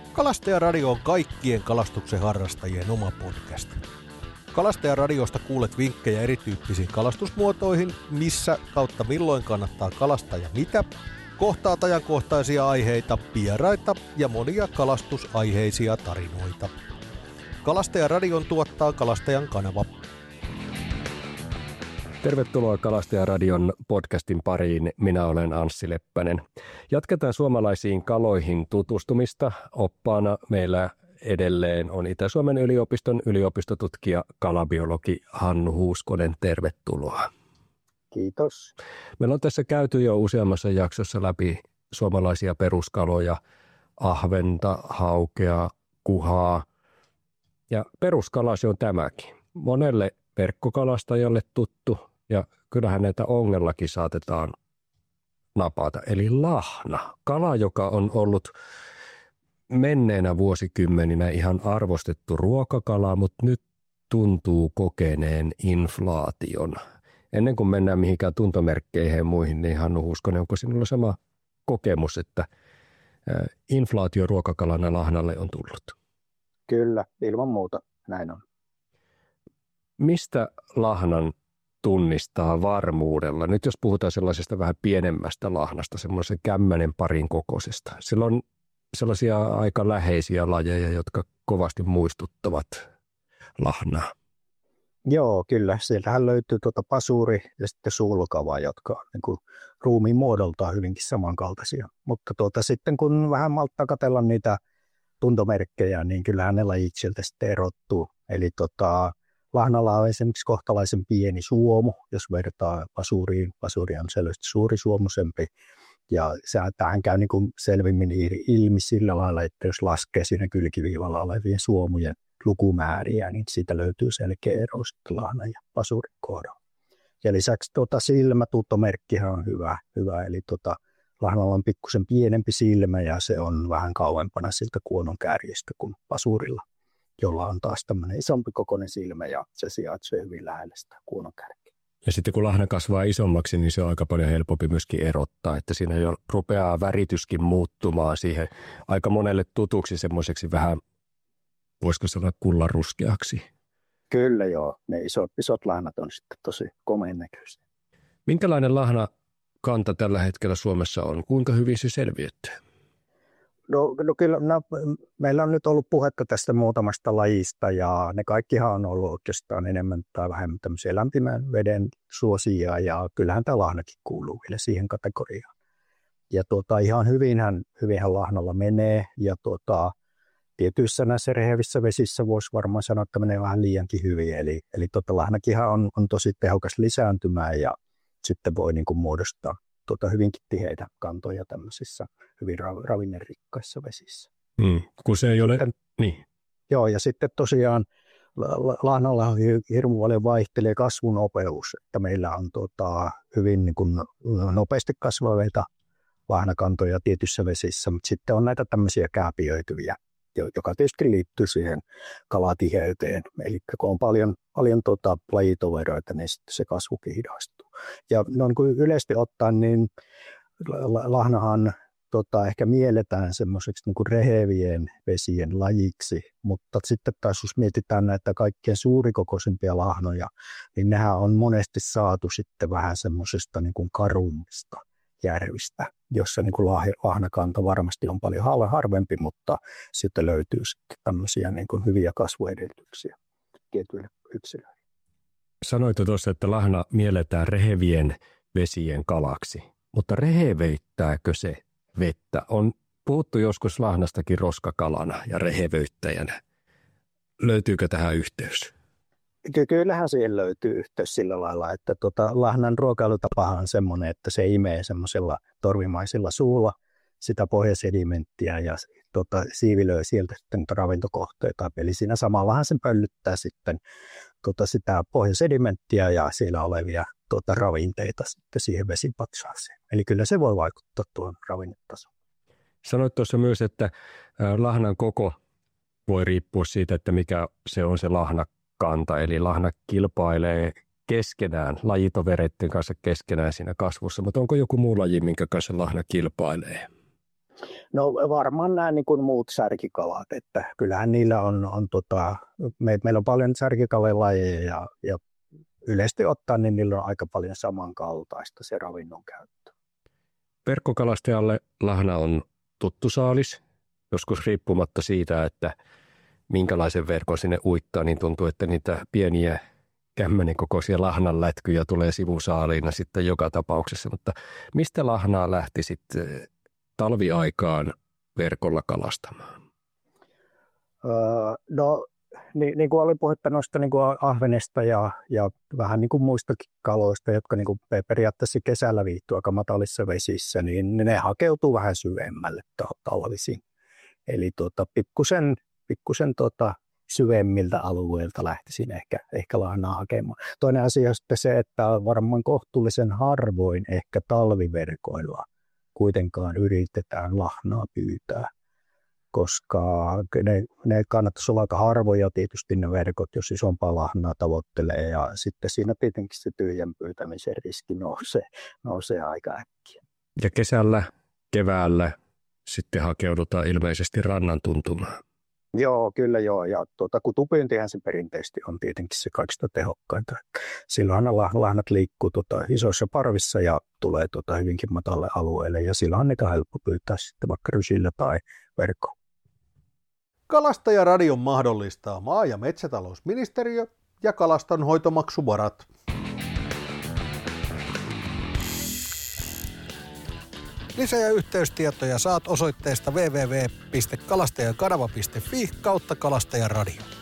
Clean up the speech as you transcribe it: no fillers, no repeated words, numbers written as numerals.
Kalastajaradio on kaikkien kalastuksen harrastajien oma podcast. Kalastajaradiosta kuulet vinkkejä erityyppisiin kalastusmuotoihin, missä kautta milloin kannattaa kalastaa ja mitä, kohtaat ajankohtaisia aiheita, vieraita ja monia kalastusaiheisia tarinoita. Kalastajaradion tuottaa Kalastajan kanava. Tervetuloa Kalastajaradion podcastin pariin. Minä olen Anssi Leppänen. Jatketaan suomalaisiin kaloihin tutustumista. Oppaana meillä edelleen on Itä-Suomen yliopiston yliopistotutkija kalabiologi Hannu Huuskonen. Tervetuloa. Kiitos. Meillä on tässä käyty jo useammassa jaksossa läpi suomalaisia peruskaloja, ahventa, haukea, kuhaa. Ja peruskala se on tämäkin. Monelle verkkokalastajalle tuttu ja kyllähän näitä ongellakin saatetaan napata. Eli lahna, kala, joka on ollut menneenä vuosikymmeninä ihan arvostettu ruokakala, mutta nyt tuntuu kokeneen inflaation. Ennen kuin mennään mihinkään tuntomerkkeihin ja muihin, niin Hannu Huuskonen, onko sinulla sama kokemus, että inflaatio ruokakalana lahnalle on tullut? Kyllä, ilman muuta näin on. Mistä lahnan tunnistaa varmuudella? Nyt jos puhutaan sellaisesta vähän pienemmästä lahnasta, semmoisen kämmänen parin kokoisesta. Sillä on sellaisia aika läheisiä lajeja, jotka kovasti muistuttavat lahnaa. Joo, kyllä. Sieltähän löytyy pasuri ja sitten sulkava, jotka on niin kuin ruumiin muodoltaan hyvinkin samankaltaisia. Mutta sitten kun vähän malttaa katsella niitä tuntomerkkejä, niin kyllähän ne lajit sieltä sitten erottuu. Eli lahnalla on esimerkiksi kohtalaisen pieni suomu, jos vertaa pasuriin. Pasuri on selvästi suurisuomuisempi. Ja tähän käy niin kuin selvimmin ilmi sillä lailla, että jos laskee siinä kylkiviivalla olevien suomujen lukumääriä, niin siitä löytyy selkeä ero sitten lahnan ja pasurin kohdalla. Ja lisäksi silmätuntomerkkihän on hyvä. Eli lahnalla on pikkusen pienempi silmä ja se on vähän kauempana siltä kuonon kärjestä kuin pasurilla, jolla on taas tämmöinen isompi kokoinen silmä ja se sijaitsee hyvin lähellä sitä kuonon kärkeä. Ja sitten kun lahna kasvaa isommaksi, niin se on aika paljon helpompi myöskin erottaa, että siinä jo rupeaa värityskin muuttumaan siihen aika monelle tutuksi semmoiseksi vähän, voisiko sanoa kullanruskeaksi. Kyllä joo, ne isot lahnat on sitten tosi komeen näköisiä. Minkälainen lahnakanta tällä hetkellä Suomessa on? Kuinka hyvin se selviätte? No kyllä, meillä on nyt ollut puhetta tästä muutamasta lajista ja ne kaikkihan on ollut oikeastaan enemmän tai vähemmän tämmöisiä lämpimän veden suosia ja kyllähän tämä lahnakin kuuluu vielä siihen kategoriaan. Ja ihan hyvinhän lahnalla menee ja tietyissä näissä rehevissä vesissä voisi varmaan sanoa, että menee vähän liiankin hyvin. Eli lahnakinhan on tosi tehokas lisääntymään ja sitten voi niin kuin muodostaa hyvinkin tiheitä kantoja tämmöisissä hyvin ravinnerikkaissa vesissä. Kun se ei ole, niin. Joo, ja sitten tosiaan lahnalla on hirmu paljon vaihtelee kasvunopeus, että meillä on hyvin niin kuin nopeasti kasvavia lahnakantoja tietyissä vesissä, mutta sitten on näitä tämmöisiä kääpiöityviä, joka tietysti liittyy siihen kalatiheyteen. Eli kun on paljon lajitoveroita, niin sitten se kasvukin hidastuu. Ja noin kuin yleisesti ottaen, niin lahnahan ehkä mielletään semmoiseksi niin kuin rehevien vesien lajiksi, mutta sitten taas jos mietitään näitä kaikkein suurikokoisimpia lahnoja, niin nehän on monesti saatu sitten vähän semmoisesta niin kuin karummista järvistä, jossa niin kuin lahnakanta varmasti on paljon harvempi, mutta sitten löytyy sitten tämmöisiä niin kuin hyviä kasvuedellytyksiä tietyille yksilöille. Sanoit tuossa, että lahna mielletään rehevien vesien kalaksi, mutta rehevöittääkö se vettä? On puhuttu joskus lahnastakin roskakalana ja rehevöittäjänä. Löytyykö tähän yhteys? Kyllähän siihen löytyy yhteys sillä lailla, että lahnan ruokailutapahan on semmoinen, että se imee semmoisella torvimaisella suulla sitä pohjasedimenttiä ja siivilöi sieltä sitten ravintokohteita. Eli siinä samallahan se pöllyttää sitten sitä pohjasedimenttiä ja siellä olevia ravinteita sitten siihen vesipatsaaseen. Eli kyllä se voi vaikuttaa tuon ravinnetasoon. Sanoit tuossa myös, että lahnan koko voi riippua siitä, että mikä se on se lahnakanta. Eli lahna kilpailee keskenään, lajitovereiden kanssa keskenään siinä kasvussa. Mutta onko joku muu laji, minkä kanssa lahna kilpailee? No varmaan nämä niin kuin muut särkikalat, että kyllähän niillä meillä on paljon särkikalalajeja ja yleisesti ottaen niin niillä on aika paljon samankaltaista se ravinnon käyttö. Verkkokalastajalle lahna on tuttu saalis, joskus riippumatta siitä, että minkälaisen verkon sinne uittaa, niin tuntuu, että niitä pieniä kämmänen kokoisia lahnanlätkyjä tulee sivusaaliina sitten joka tapauksessa. Mutta mistä lahnaa lähti sitten talviaikaan verkolla kalastamaan? No niin kuin oli puhetta noista niin kuin ahvenesta ja vähän niin kuin muistakin kaloista, jotka niin kuin periaatteessa kesällä viihtyy aika matalissa vesissä, niin ne hakeutuu vähän syvemmälle talvisin. Eli pikkusen syvemmiltä alueilta lähtisin ehkä lahnaa hakemaan. Toinen asia on sitten se, että varmaan kohtuullisen harvoin ehkä talviverkoilla kuitenkaan yritetään lahnaa pyytää, koska ne kannattaisi olla aika harvoja tietysti ne verkot, jos isompaa lahnaa tavoittelee, ja sitten siinä tietenkin se tyhjän pyytämisen riski nousee aika äkkiä. Ja kesällä, keväällä sitten hakeudutaan ilmeisesti rannan tuntumaan. Joo, kyllä joo. Ja kutupyyntihän se perinteisesti on tietenkin se kaikista tehokkainta. Silloinhan lahnat liikkuu isoissa parvissa ja tulee hyvinkin matalle alueelle, ja silloin on niitä helppo pyytää sitten vaikka rysillä tai verkkoon. Kalastajaradion mahdollistaa maa- ja metsätalousministeriö ja kalastonhoitomaksuvarat. Lisä- ja yhteystietoja saat osoitteesta www.kalastajakanava.fi/kalastajaradio.